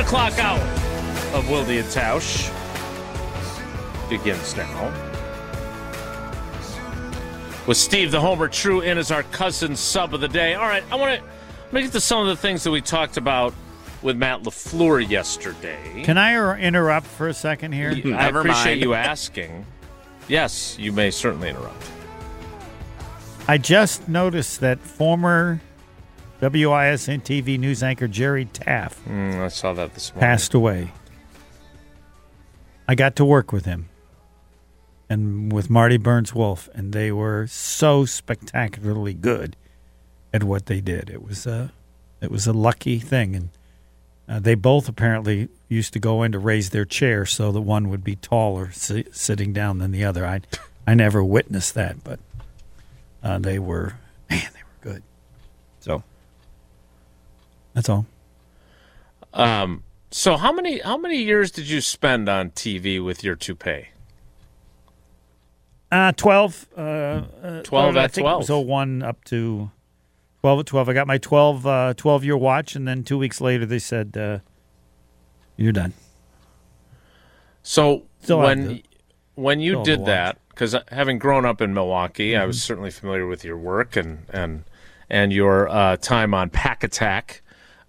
o'clock hour of Wilde and Tausch begins now. With Steve the Homer True in as our cousin sub of the day. All right, I want to get to some of the things that we talked about with Matt LaFleur yesterday. Can I interrupt for a second here? I appreciate you asking. Yes, you may certainly interrupt. I just noticed that former WISN TV news anchor Jerry Taft I saw that this morning. passed away. I got to work with him and with Marty Burns-Wolf, and they were so spectacularly good at what they did. It was a lucky thing, and they both apparently used to go in to raise their chair so the one would be taller sitting down than the other. I never witnessed that, but they were good. So that's all. So how many years did you spend on TV with your toupee? 12. 12 I at think 12. It was 01 up to 12 at 12. I got my 12-year watch, and then 2 weeks later they said, you're done. So Still when you did that, because having grown up in Milwaukee, I was Mm-hmm. certainly familiar with your work and your time on Pack Attack.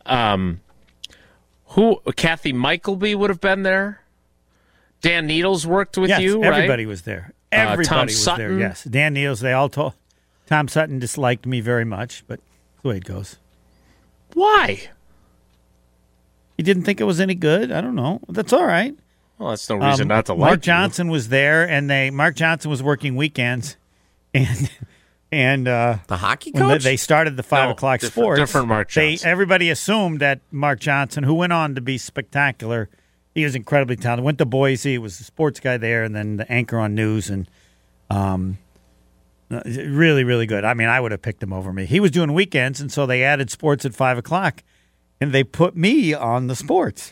Kathy Michelby would have been there. Dan Needles worked with you, right? Everybody was there. Everybody Tom was Sutton? there, yes. Dan Needles, they all told. Tom Sutton disliked me very much, but that's the way it goes. Why? He didn't think it was any good. I don't know. That's all right. Well, that's no reason not to like Mark Johnson was there, and Mark Johnson was working weekends, and The hockey when coach? they started the 5 o'clock sports, different Mark Johnson. Everybody assumed that Mark Johnson, who went on to be spectacular, he was incredibly talented. Went to Boise, was the sports guy there, and then the anchor on news, and really, really good. I mean, I would have picked him over me. He was doing weekends, and so they added sports at 5 o'clock, and they put me on the sports.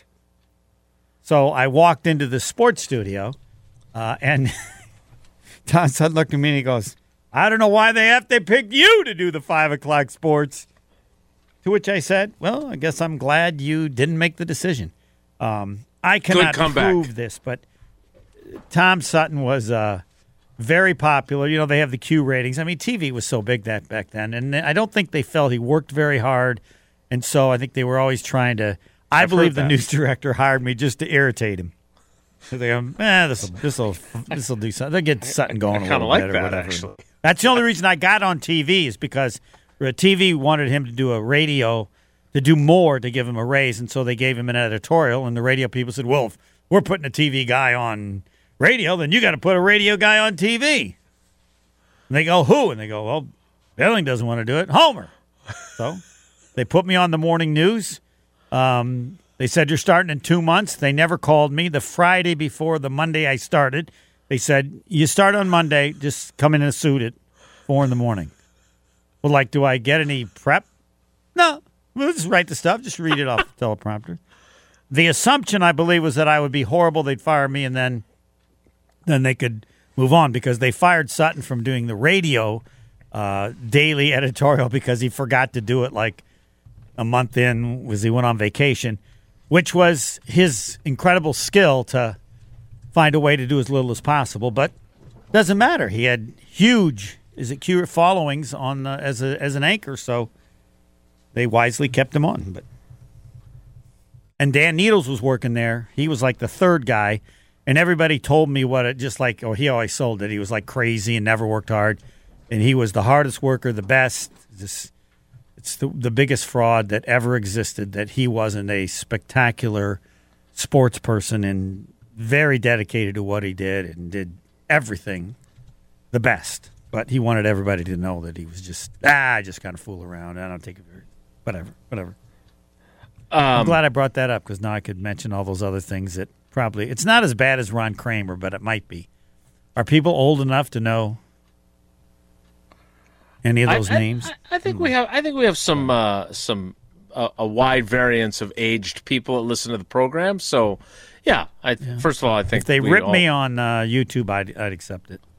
So I walked into the sports studio, and Tom Sutton looked at me and he goes, I don't know why they picked you to do the 5 o'clock sports. To which I said, well, I guess I'm glad you didn't make the decision. I cannot prove this, but Tom Sutton was very popular. You know, they have the Q ratings. I mean, TV was so big back then, and I don't think they felt he worked very hard, and so I think they were always trying to. I believe the news director hired me just to irritate him. So they go, this will do something. They'll get Sutton going a little like bit or that, whatever. actually. That's the only reason I got on TV is because TV wanted him to do a radio, to do more to give him a raise, and so they gave him an editorial, and the radio people said, well, if we're putting a TV guy on radio, then you got to put a radio guy on TV. And they go, who? And they go, well, Billing doesn't want to do it. Homer. So they put me on the morning news. They said, you're starting in 2 months. They never called me. The Friday before the Monday I started, they said, you start on Monday, just come in a suit at 4 in the morning. Well, like, do I get any prep? No. We'll just write the stuff. Just read it off the teleprompter. The assumption, I believe, was that I would be horrible. They'd fire me, and then they could move on because they fired Sutton from doing the radio daily editorial because he forgot to do it like a month in as he went on vacation, which was his incredible skill to find a way to do as little as possible. But it doesn't matter. He had huge followings on as an anchor, so they wisely kept him on. And Dan Needles was working there. He was like the third guy, and everybody told me he always sold it. He was like crazy and never worked hard, and he was the hardest worker, the best. It's the biggest fraud that ever existed, that he wasn't a spectacular sports person and very dedicated to what he did and did everything the best. But he wanted everybody to know that he was just kind of fool around. I don't take it very, whatever. I'm glad I brought that up because now I could mention all those other things that probably, it's not as bad as Ron Kramer, but it might be. Are people old enough to know any of those names? I think we have some a wide variance of aged people that listen to the program. So, first of all, I think if they rip me on YouTube, I'd accept it.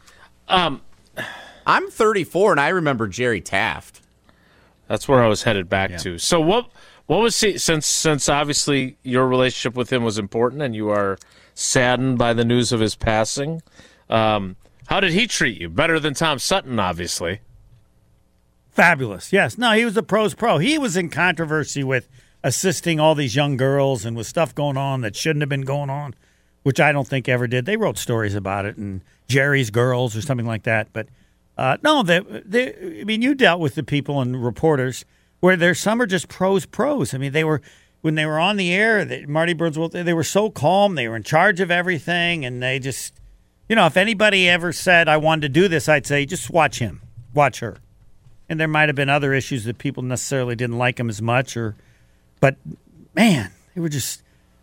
I'm 34, and I remember Jerry Taft. That's where I was headed back to. So What was he, since obviously your relationship with him was important and you are saddened by the news of his passing, how did he treat you? Better than Tom Sutton, obviously. Fabulous, yes. No, he was a pro's pro. He was in controversy with assisting all these young girls and with stuff going on that shouldn't have been going on, which I don't think ever did. They wrote stories about it, and Jerry's Girls or something like that. But no, I mean, you dealt with the people and reporters where some are just pros. I mean, when they were on the air, Marty Burnswell, they were so calm. They were in charge of everything, and they just, if anybody ever said, I wanted to do this, I'd say, just watch him, watch her. And there might have been other issues that people necessarily didn't like him as much, but man, they were just,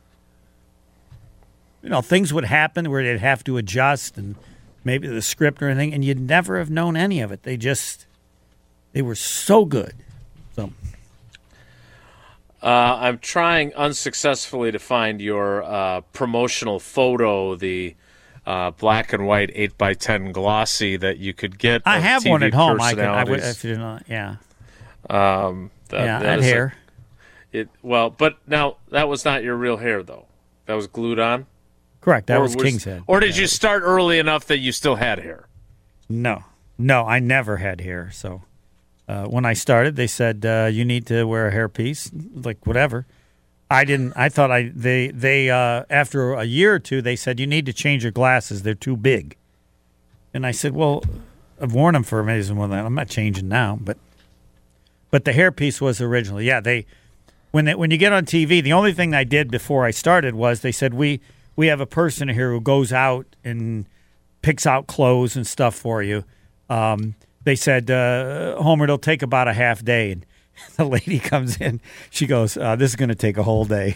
things would happen where they'd have to adjust and maybe the script or anything, and you'd never have known any of it. They were so good. So, I'm trying unsuccessfully to find your promotional photo, the black and white 8x10 glossy that you could get. I have TV one at home. I personalities. if you didn't know, yeah. That had hair. But now that was not your real hair, though. That was glued on? Correct. That was King's head. Or did you start early enough that you still had hair? No, I never had hair. So when I started, they said, you need to wear a hairpiece, like whatever. I didn't. I thought they after a year or two, they said, you need to change your glasses. They're too big. And I said, well, I've worn them for amazing more than that. I'm not changing now. But the hairpiece was originally. Yeah, when you get on TV, the only thing I did before I started was they said, we have a person here who goes out and picks out clothes and stuff for you. They said, Homer, it'll take about a half day. And the lady comes in. She goes, this is going to take a whole day.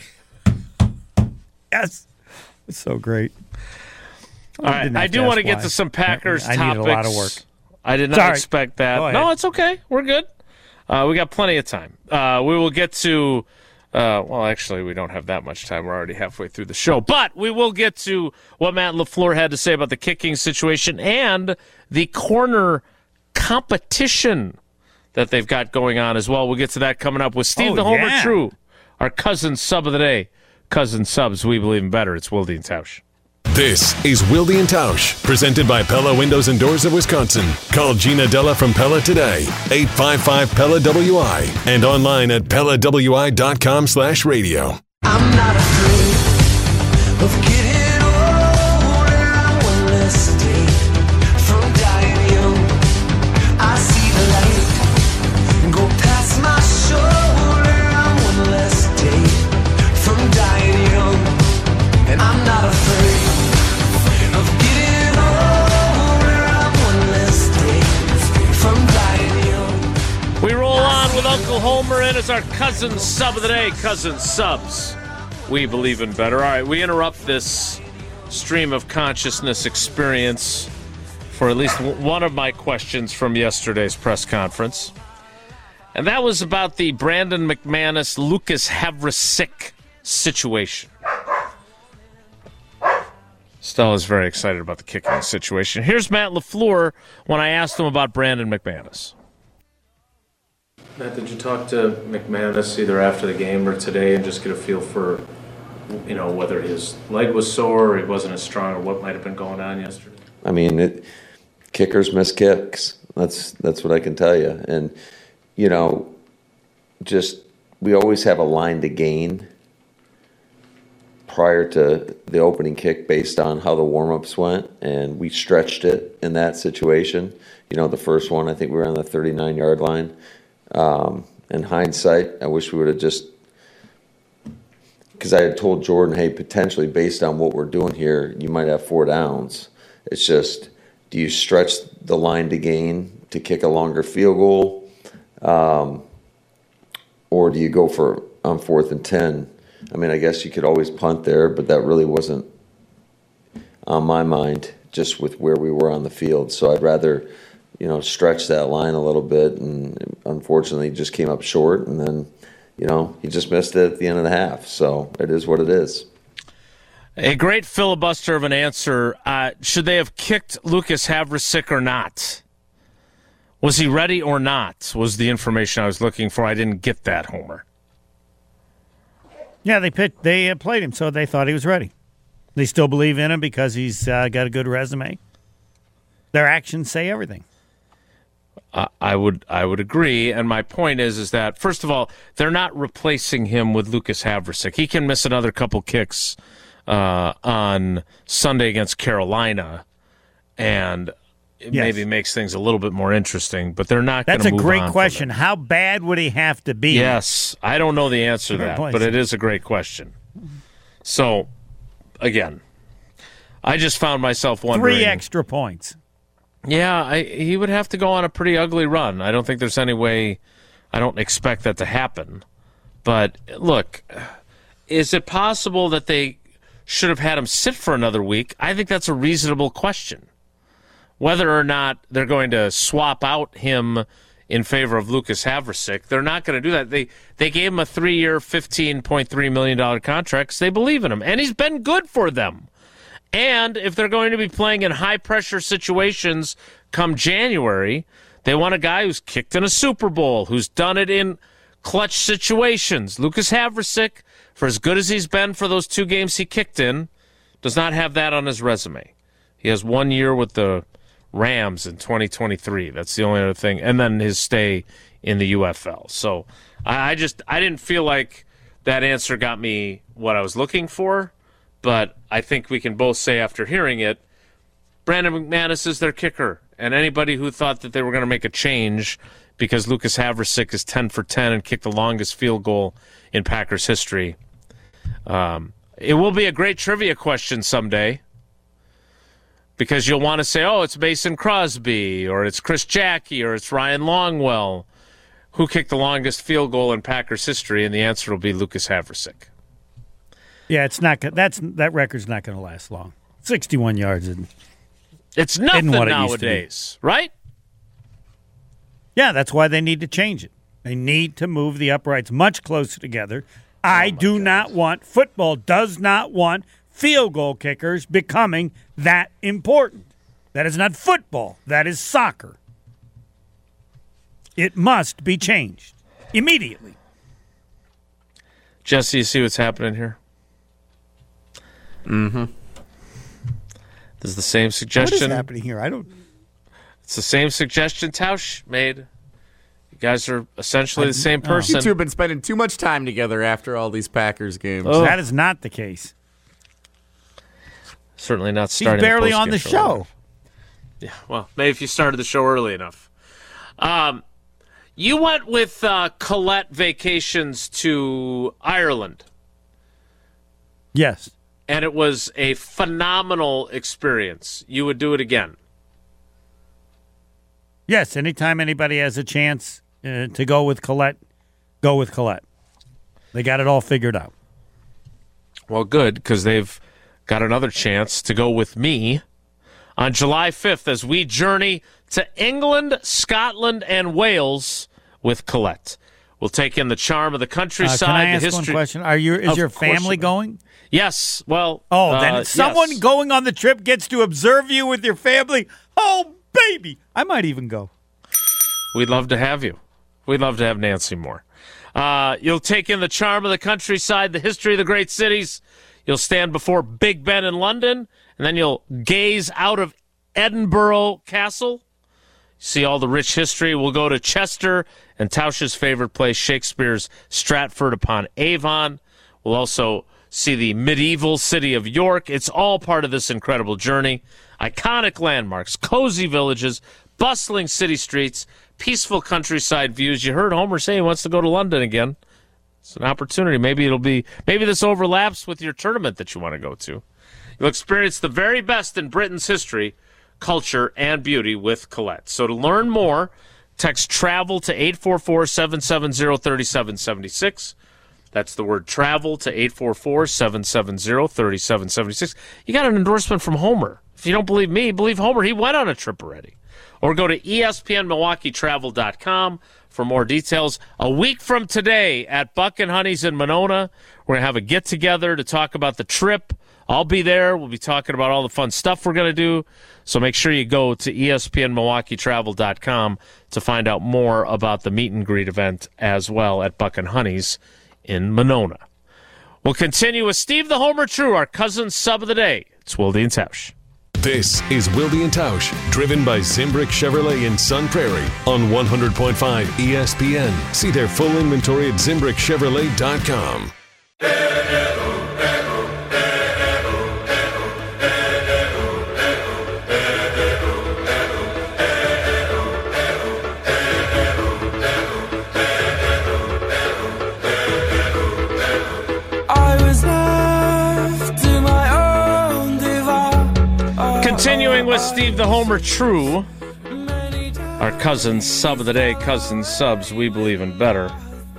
Yes. It's so great. All right. I do want to get to some Packers topics. I needed a lot of work. I did not expect that. No, it's okay. We're good. We got plenty of time. We will get to actually, we don't have that much time. We're already halfway through the show. But we will get to what Matt LaFleur had to say about the kicking situation and the corner competition that they've got going on as well. We'll get to that coming up with Steve the Homer True, our cousin sub of the day. Cousin subs, we believe in better. It's Wilde and Tausch. This is Wilde and Tausch, presented by Pella Windows and Doors of Wisconsin. Call Gina Della from Pella today, 855-PELLA-WI, and online at PellaWI.com/radio. I'm not afraid of getting older. I'm one less day from dying young. I see the light and go past my shoulder. I'm one less day from dying young, and I'm not afraid of getting older. I'm one less day from dying young. We roll on with Uncle Homer in as our cousin sub of the day. Cousin subs, we believe in better. All right, we interrupt this stream of consciousness experience for at least one of my questions from yesterday's press conference. And that was about the Brandon McManus, Lucas Havrisik situation. Stella's very excited about the kicking situation. Here's Matt LaFleur when I asked him about Brandon McManus. Matt, did you talk to McManus either after the game or today and just get a feel for, whether his leg was sore or he wasn't as strong or what might have been going on yesterday? I mean, kickers miss kicks. That's what I can tell you. And, we always have a line to gain prior to the opening kick based on how the warm-ups went, and we stretched it in that situation. The first one, I think we were on the 39-yard line. In hindsight, I wish we would have just, because I had told Jordan, hey, potentially based on what we're doing here, you might have 4 downs. It's just, do you stretch the line to gain to kick a longer field goal? Or do you go for on 4th and 10? I mean, I guess you could always punt there, but that really wasn't on my mind just with where we were on the field. So I'd rather, stretch that line a little bit, and unfortunately just came up short, and then, he just missed it at the end of the half. So it is what it is. A great filibuster of an answer. Should they have kicked Lucas Havrisik or not? Was he ready or not was the information I was looking for. I didn't get that, Homer. Yeah, they played him, so they thought he was ready. They still believe in him because he's got a good resume. Their actions say everything. I would agree, and my point is that first of all, they're not replacing him with Lucas Havrisik. He can miss another couple kicks on Sunday against Carolina, and it maybe makes things a little bit more interesting. But they're not going to move on. That's a great question. How bad would he have to be? Yes, I don't know the answer to that, but it is a great question. So, again, I just found myself wondering. 3 extra points. Yeah, he would have to go on a pretty ugly run. I don't think there's any way. I don't expect that to happen. But look, is it possible that they should have had him sit for another week? I think that's a reasonable question. Whether or not they're going to swap out him in favor of Lucas Havrisik, they're not going to do that. They gave him a 3-year, $15.3 million contract because they believe in him, and he's been good for them. And if they're going to be playing in high-pressure situations come January, they want a guy who's kicked in a Super Bowl, who's done it in clutch situations. Lucas Havrisik, for as good as he's been for those 2 games he kicked in, does not have that on his resume. He has 1 year with the Rams in 2023. That's the only other thing. And then his stay in the UFL. So I didn't feel like that answer got me what I was looking for. But I think we can both say after hearing it, Brandon McManus is their kicker. And anybody who thought that they were going to make a change because Lucas Havrisik is 10 for 10 and kicked the longest field goal in Packers history, it will be a great trivia question someday because you'll want to say, oh, it's Mason Crosby or it's Chris Jackie or it's Ryan Longwell. Who kicked the longest field goal in Packers history? And the answer will be Lucas Havrisik. Yeah, it's not. That record's not going to last long. 61 yards. It's nothing nowadays, right? Yeah, that's why they need to change it. They need to move the uprights much closer together. Football does not want field goal kickers becoming that important. That is not football. That is soccer. It must be changed immediately. Jesse, you see what's happening here? Mm-hmm. This is the same suggestion. What is happening here? It's the same suggestion Tausch made. You guys are essentially the same person. You two have been spending too much time together after all these Packers games. Oh. That is not the case. Certainly not starting. He's barely on the show. Yeah, well, maybe if you started the show early enough. You went with Colette Vacations to Ireland. Yes. And it was a phenomenal experience. You would do it again? Yes, anytime anybody has a chance to go with Colette, go with Colette. They got it all figured out. Well, good, because they've got another chance to go with me on July 5th as we journey to England, Scotland, and Wales with Colette. We'll take in the charm of the countryside. Can I ask the history. one question? Is your family going? Yes. Well, then someone going on the trip gets to observe you with your family. Oh, baby. I might even go. We'd love to have you. We'd love to have Nancy Moore. You'll take in the charm of the countryside, the history of the great cities. You'll stand before Big Ben in London, and then you'll gaze out of Edinburgh Castle. See all the rich history. We'll go to Chester and Tausch's favorite place, Shakespeare's Stratford-upon-Avon. We'll also see the medieval city of York. It's all part of this incredible journey. Iconic landmarks, cozy villages, bustling city streets, peaceful countryside views. You heard Homer say he wants to go to London again. It's an opportunity. Maybe this overlaps with your tournament that you want to go to. You'll experience the very best in Britain's history, culture, and beauty with Colette. So to learn more, text TRAVEL to 844-770-3776. That's the word TRAVEL to 844-770-3776. You got an endorsement from Homer. If you don't believe me, believe Homer. He went on a trip already. Or go to ESPNMilwaukeeTravel.com for more details. A week from today at Buck and Honey's in Monona, we're going to have a get-together to talk about the trip. I'll be there. We'll be talking about all the fun stuff we're going to do. So make sure you go to ESPNMilwaukeeTravel.com to find out more about the meet and greet event as well at Buck and Honey's in Monona. We'll continue with Steve the Homer True, our cousin sub of the day. It's Wilde and Tausch. This is Wilde and Tausch, driven by Zimbrick Chevrolet in Sun Prairie on 100.5 ESPN. See their full inventory at ZimbrickChevrolet.com. Continuing with Steve the Homer True, our cousin sub of the day, cousin subs, we believe in better.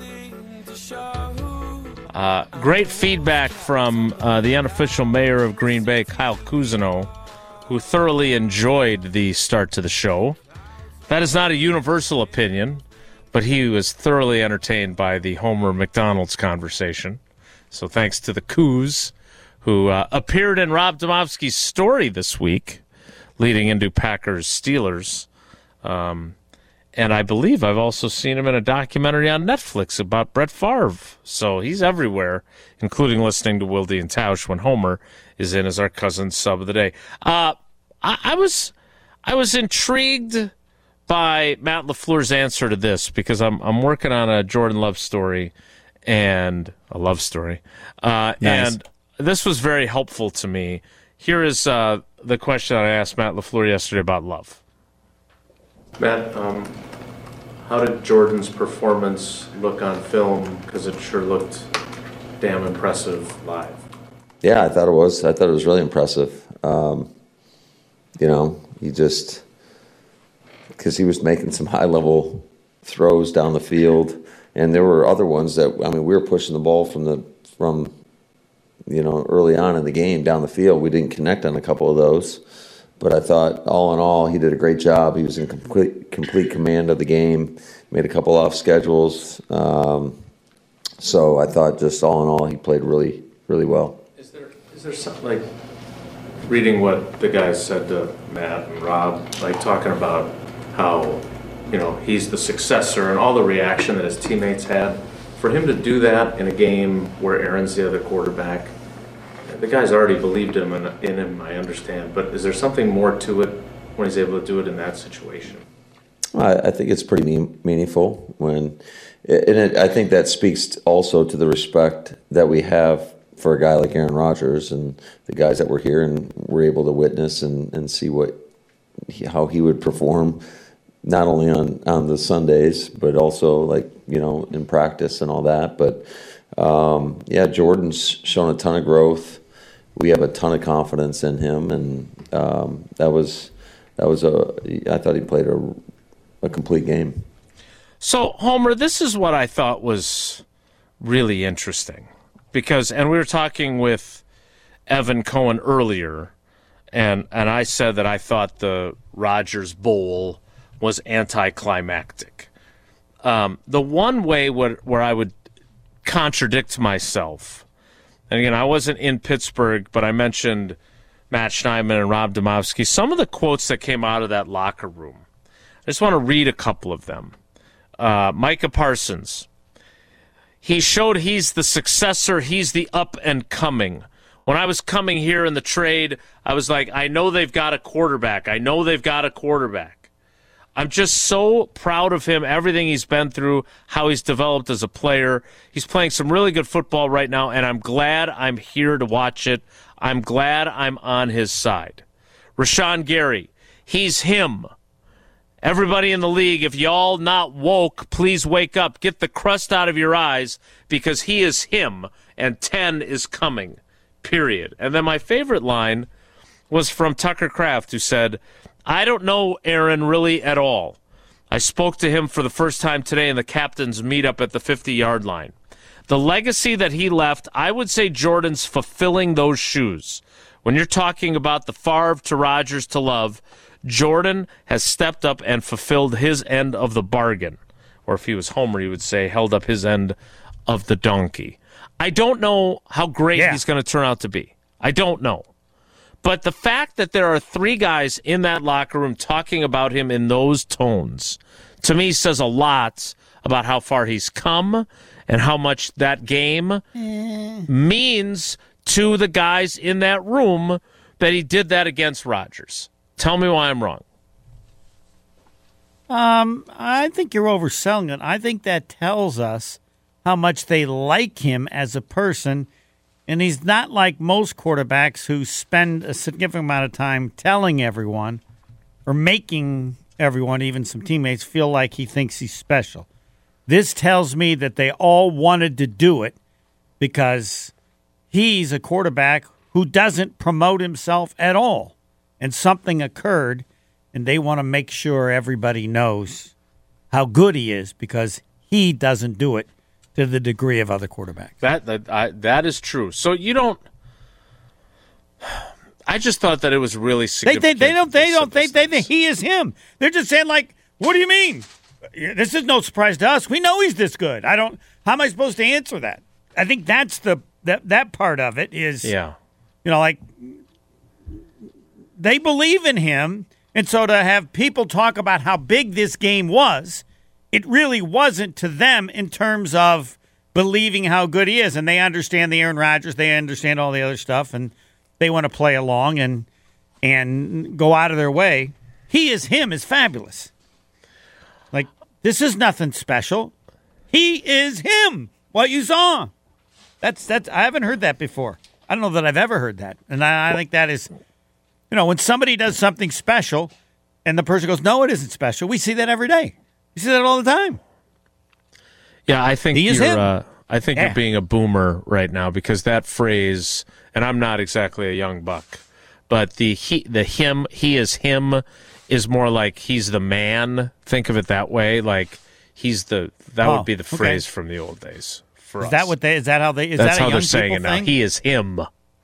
Great feedback from the unofficial mayor of Green Bay, Kyle Cousineau, who thoroughly enjoyed the start to the show. That is not a universal opinion, but he was thoroughly entertained by the Homer McDonald's conversation. So thanks to the Coos, who appeared in Rob Domofsky's story this week, leading into Packers-Steelers. And I believe I've also seen him in a documentary on Netflix about Brett Favre. So he's everywhere, including listening to Wilde and Tausch when Homer is in as our cousin sub of the day. I was intrigued by Matt LaFleur's answer to this because I'm working on a Jordan Love story and a love story. Nice. And this was very helpful to me. Here is the question I asked Matt LaFleur yesterday about Love. Matt, how did Jordan's performance look on film? Because it sure looked damn impressive live. Yeah, I thought it was. I thought it was really impressive. He just, because he was making some high-level throws down the field, and there were other ones that, we were pushing the ball from early on in the game down the field. We didn't connect on a couple of those. But I thought, all in all, he did a great job. He was in complete command of the game, made a couple off schedules. So I thought, just all in all, he played really, really well. Is there something, like, reading what the guys said to Matt and Rob, like talking about how, he's the successor and all the reaction that his teammates had, for him to do that in a game where Aaron's the other quarterback, the guys already believed in him, I understand, but is there something more to it when he's able to do it in that situation? I think it's pretty meaningful I think that speaks also to the respect that we have for a guy like Aaron Rodgers and the guys that were here and were able to witness and see how he would perform, not only on the Sundays, but also in practice and all that. But Jordan's shown a ton of growth. We have a ton of confidence in him, and I thought he played a complete game. So, Homer, this is what I thought was really interesting, and we were talking with Evan Cohen earlier, and I said that I thought the Rodgers Bowl was anticlimactic. The one way where I would contradict myself, and again, I wasn't in Pittsburgh, but I mentioned Matt Schneidman and Rob Domofsky. Some of the quotes that came out of that locker room, I just want to read a couple of them. Micah Parsons, he showed he's the successor, he's the up and coming. When I was coming here in the trade, I was like, I know they've got a quarterback. I'm just so proud of him, everything he's been through, how he's developed as a player. He's playing some really good football right now, and I'm glad I'm here to watch it. I'm glad I'm on his side. Rashawn Gary, he's him. Everybody in the league, if y'all not woke, please wake up. Get the crust out of your eyes because he is him, and 10 is coming, period. And then my favorite line was from Tucker Kraft, who said, I don't know Aaron really at all. I spoke to him for the first time today in the captain's meetup at the 50-yard line. The legacy that he left, I would say Jordan's fulfilling those shoes. When you're talking about the Favre to Rodgers to Love, Jordan has stepped up and fulfilled his end of the bargain. Or if he was Homer, he would say held up his end of the donkey. I don't know how great he's going to turn out to be. I don't know. But the fact that there are three guys in that locker room talking about him in those tones, to me, says a lot about how far he's come and how much that game means to the guys in that room that he did that against Rodgers. Tell me why I'm wrong. I think you're overselling it. I think that tells us how much they like him as a person, and he's not like most quarterbacks who spend a significant amount of time telling everyone or making everyone, even some teammates, feel like he thinks he's special. This tells me that they all wanted to do it because he's a quarterback who doesn't promote himself at all, and something occurred, and they want to make sure everybody knows how good he is because he doesn't do it to the degree of other quarterbacks. That is true. So you don't. I just thought that it was really significant. They don't think he is him. They're just saying, like, what do you mean? This is no surprise to us. We know he's this good. How am I supposed to answer that? I think that's that part of it is, like, they believe in him. And so to have people talk about how big this game was, it really wasn't to them in terms of believing how good he is. And they understand the Aaron Rodgers. They understand all the other stuff. And they want to play along and go out of their way. He is him is fabulous. Like, this is nothing special. He is him. What you saw. That's I haven't heard that before. I don't know that I've ever heard that. And I think that is, when somebody does something special and the person goes, no, it isn't special. We see that every day. You see that all the time. Yeah, I think he is him. I think you're being a boomer right now because that phrase, and I'm not exactly a young buck, but the him, he is him is more like he's the man. Think of it that way. Like that would be the phrase from the old days for us. Is that how they, is That's that a how young they're saying people it now. thing? He is him.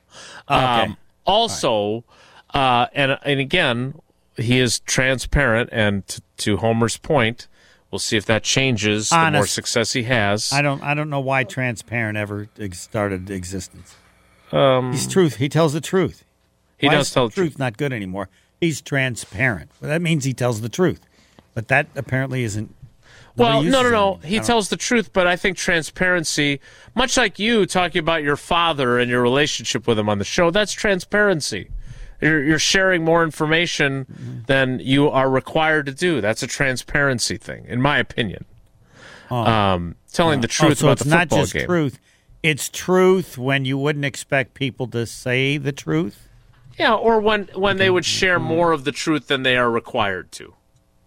Okay. Also, and again, he is transparent, and to Homer's point, we'll see if that changes the more success he has. I don't know why transparent ever started existence. He's truth. He tells the truth. He does tell the truth. Not good anymore. He's transparent. Well, that means he tells the truth. But that apparently isn't. Well, no. He tells the truth, but I think transparency, much like you talking about your father and your relationship with him on the show, that's transparency. You're sharing more information than you are required to do. That's a transparency thing, in my opinion. Telling the truth about the football game. So it's not just truth. It's truth when you wouldn't expect people to say the truth? Yeah, or when they would share more of the truth than they are required to.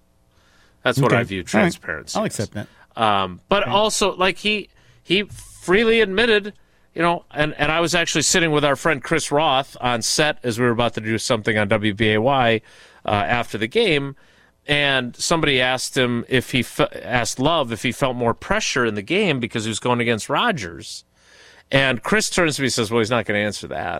That's what I view transparency. I'll accept that. But also, like, he freely admitted, and I was actually sitting with our friend Chris Roth on set as we were about to do something on WBAY after the game, and somebody asked him asked Love if he felt more pressure in the game because he was going against Rodgers. And Chris turns to me and says, well, he's not going to answer that.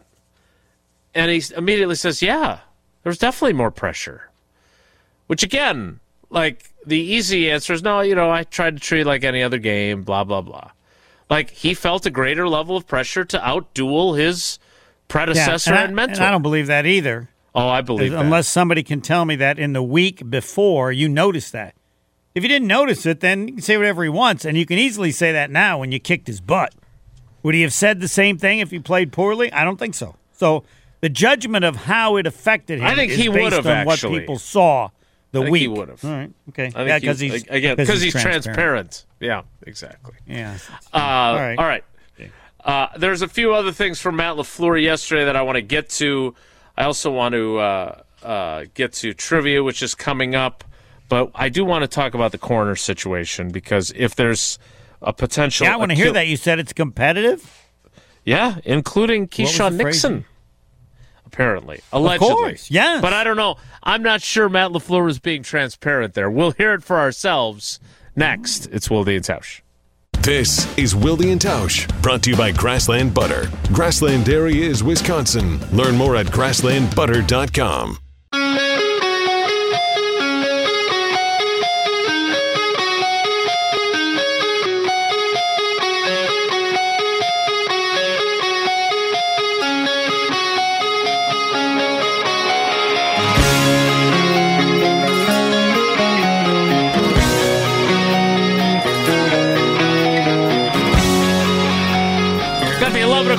And he immediately says, yeah, there's definitely more pressure. Which, again, like, the easy answer is, no, I tried to treat it like any other game, blah, blah, blah. Like, he felt a greater level of pressure to outduel his predecessor and mentor. And I don't believe that either. Oh, I believe that. Unless somebody can tell me that in the week before you noticed that. If you didn't notice it, then you can say whatever he wants, and you can easily say that now when you kicked his butt. Would he have said the same thing if he played poorly? I don't think so. So the judgment of how it affected him is based on what people saw the week. He would have. All right. Okay. Because he's transparent. Yeah, exactly. Yeah. All right. There's a few other things from Matt LaFleur yesterday that I want to get to. I also want to get to trivia, which is coming up. But I do want to talk about the corner situation because if there's a potential... Yeah, I want to hear that. You said it's competitive? Yeah, including Keyshawn Nixon, apparently. Allegedly. Of course, yes. But I don't know. I'm not sure Matt LaFleur is being transparent there. We'll hear it for ourselves next. It's Wilde and Tausch. This is Wilde and Tausch, brought to you by Grassland Butter. Grassland Dairy is Wisconsin. Learn more at grasslandbutter.com.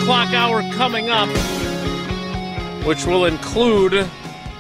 o'clock hour coming up, which will include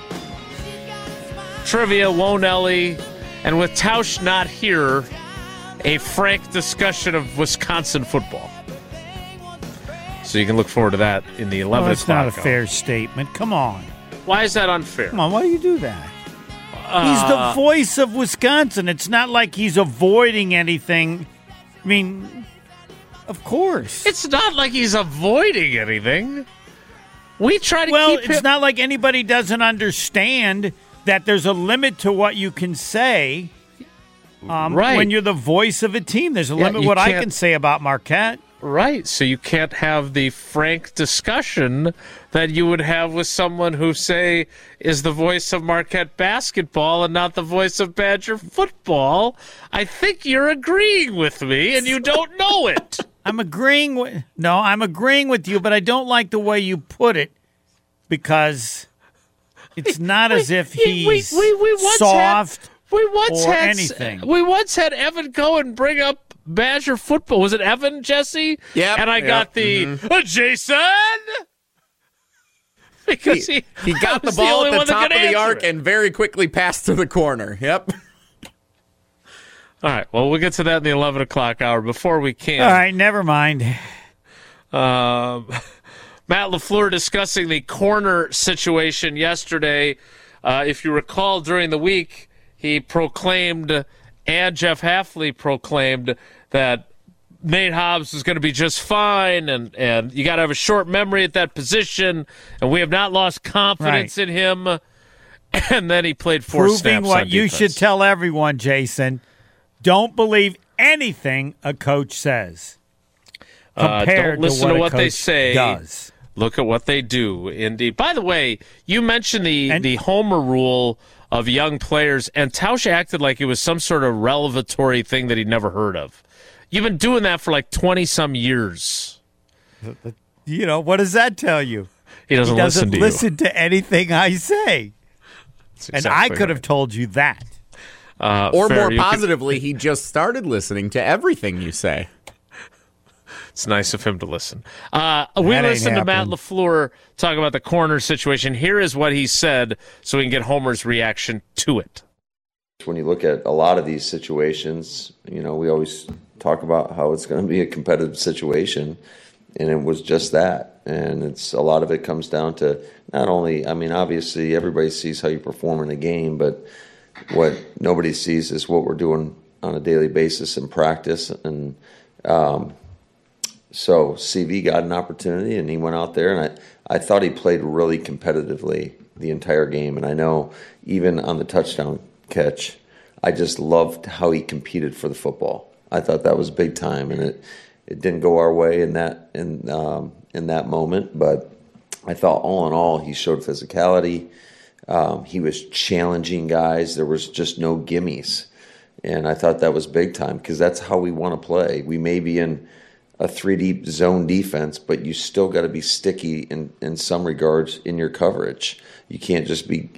trivia, Won't Ellie, and with Tausch not here, a frank discussion of Wisconsin football. So you can look forward to that in the 11 That's o'clock not a hour. fair statement. Come on. Why is that unfair? Come on, why do you do that? He's the voice of Wisconsin. It's not like he's avoiding anything. I mean, of course. It's not like he's avoiding anything. We try to Well, keep it's him... not like anybody doesn't understand that there's a limit to what you can say Right. when you're the voice of a team. There's a limit you what I can't- can say about Marquette. Right, so you can't have the frank discussion that you would have with someone who, say, is the voice of Marquette basketball and not the voice of Badger football. I think you're agreeing with me, and you don't know it. I'm agreeing with you, but I don't like the way you put it because it's not as if he's soft or anything. We once had Evan Cohen bring up Badger football. Was it Evan, Jesse? Yeah. And I got the Jason. Because he got the was ball only at the one that top of could the answer arc it. and very quickly passed to the corner. Yep. All right. Well, we'll get to that in the 11 o'clock hour. Before we can, All right, never mind. Matt LaFleur discussing the corner situation yesterday. If you recall, during the week, he proclaimed, and Jeff Hafley proclaimed, that Nate Hobbs is going to be just fine, and you got to have a short memory at that position, and we have not lost confidence in him. And then he played four snaps Proving what on you defense. should tell everyone, Jason. Don't believe anything a coach says. Compared don't listen to to what what a they coach say. does. Look at what they do. Indeed. By the way, you mentioned the homer rule of young players, and Tausch acted like it was some sort of revelatory thing that he'd never heard of. You've been doing that for like 20-some years. You know, what does that tell you? He doesn't listen to you. listen to anything I say. That's And I exactly could have right. told you that. Or fair, more you could- positively, he just started listening to everything you say. It's nice of him to listen. We That ain't listened to Matt happening. LaFleur talk about the corner situation. Here is what he said so we can get Homer's reaction to it. When you look at a lot of these situations, you know, we always talk about how it's going to be a competitive situation, and it was just that. And it's a lot of it comes down to not only, I mean, obviously everybody sees how you perform in a game, but what nobody sees is what we're doing on a daily basis in practice. And so CV got an opportunity, and he went out there, and I thought he played really competitively the entire game. And I know even on the touchdown catch, I just loved how he competed for the football. I thought that was big time, and it didn't go our way in that moment. But I thought all in all, he showed physicality. He was challenging guys. There was just no gimmies, and I thought that was big time because that's how we want to play. We may be in a 3-deep zone defense, but you still got to be sticky in some regards in your coverage. You can't just be,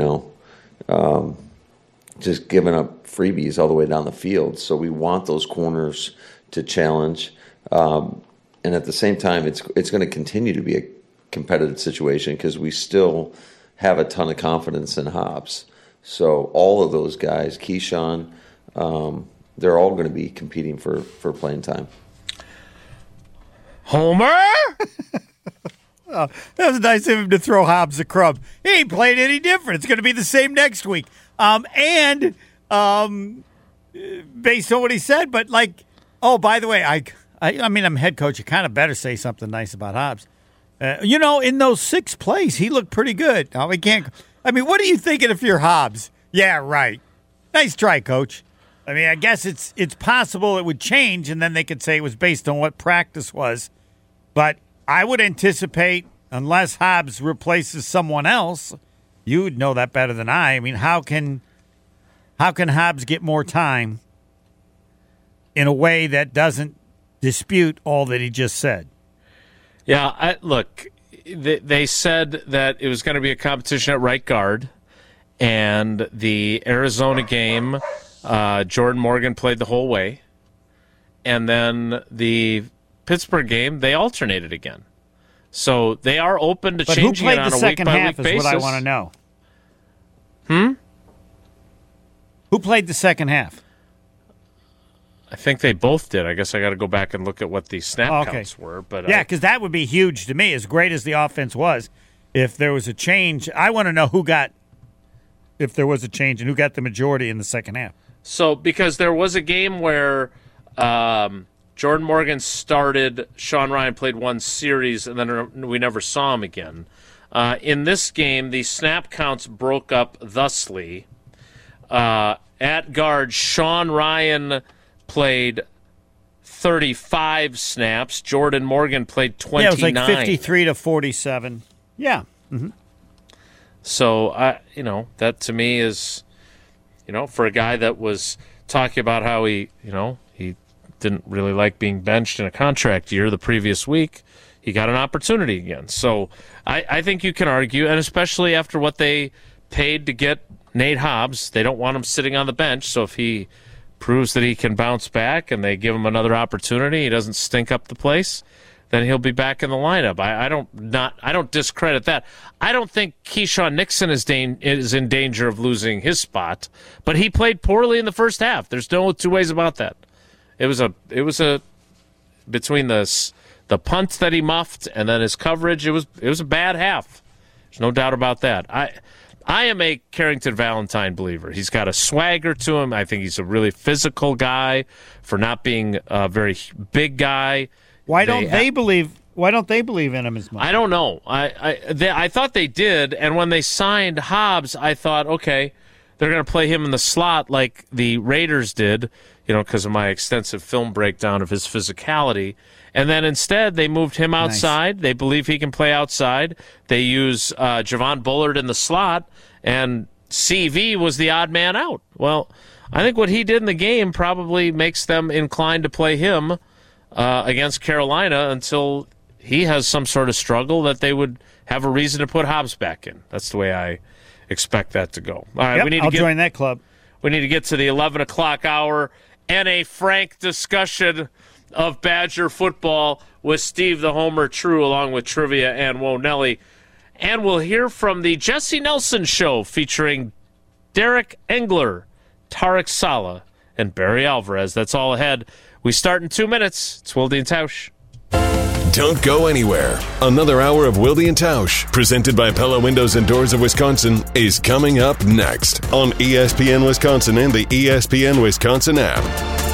just giving up freebies all the way down the field. So we want those corners to challenge. And at the same time, it's going to continue to be a competitive situation because we still have a ton of confidence in Hobbs. So all of those guys, Keyshawn, they're all going to be competing for playing time. Homer? That was nice of him to throw Hobbs a crumb. He ain't playing any different. It's going to be the same next week. Based on what he said, but by the way, I mean, I'm head coach. You kind of better say something nice about Hobbs. In those 6 plays, he looked pretty good. Now, we can't. I mean, what are you thinking if you're Hobbs? Yeah, right. Nice try, coach. I mean, I guess it's possible it would change, and then they could say it was based on what practice was. But I would anticipate, unless Hobbs replaces someone else, you would know that better than I. I mean, how can Hobbs get more time in a way that doesn't dispute all that he just said? Yeah, look, they said that it was going to be a competition at right guard, and the Arizona game, Jordan Morgan played the whole way, and then the Pittsburgh game, they alternated again. So they are open to But who changing it played on the a second half week-by-week is basis. what I want to know. Who played the second half? I think they both did. I guess I got to go back and look at what the snap Okay. counts were. But Yeah, because that would be huge to me, as great as the offense was. If there was a change, I want to know if there was a change and who got the majority in the second half. So, because there was a game where Jordan Morgan started, Sean Ryan played one series, and then we never saw him again. In this game, the snap counts broke up thusly. At guard, Sean Ryan played 35 snaps. Jordan Morgan played 29. Yeah, it was like 53 to 47. Yeah. So, that to me is, for a guy that was talking about how he didn't really like being benched in a contract year the previous week, he got an opportunity again. So I think you can argue, and especially after what they paid to get Nate Hobbs, they don't want him sitting on the bench. So if he proves that he can bounce back and they give him another opportunity, he doesn't stink up the place, then he'll be back in the lineup. I don't discredit that. I don't think Keyshawn Nixon is in danger of losing his spot, but he played poorly in the first half. There's no two ways about that. It was a between the punt that he muffed and then his coverage, it was a bad half. There's no doubt about that. I am a Carrington Valentine believer. He's got a swagger to him. I think he's a really physical guy for not being a very big guy. Why don't they believe in him as much? I don't know. I thought they did, and when they signed Hobbs, I thought, okay, they're going to play him in the slot like the Raiders did, because of my extensive film breakdown of his physicality. And then instead, they moved him outside. Nice. They believe he can play outside. They use Javon Bullard in the slot, and CV was the odd man out. Well, I think what he did in the game probably makes them inclined to play him against Carolina until he has some sort of struggle that they would have a reason to put Hobbs back in. That's the way I expect that to go. All right, I'll join that club. We need to get to the 11 o'clock hour and a frank discussion of Badger football with Steve the Homer True, along with Trivia and Whoa Nelly. And we'll hear from the Jesse Nelson Show featuring Derek Engler, Tarek Saleh, and Barry Alvarez. That's all ahead. We start in 2 minutes. It's Wilde and Tausch. Don't go anywhere. Another hour of Wilde and Tausch, presented by Pella Windows and Doors of Wisconsin, is coming up next on ESPN Wisconsin and the ESPN Wisconsin app.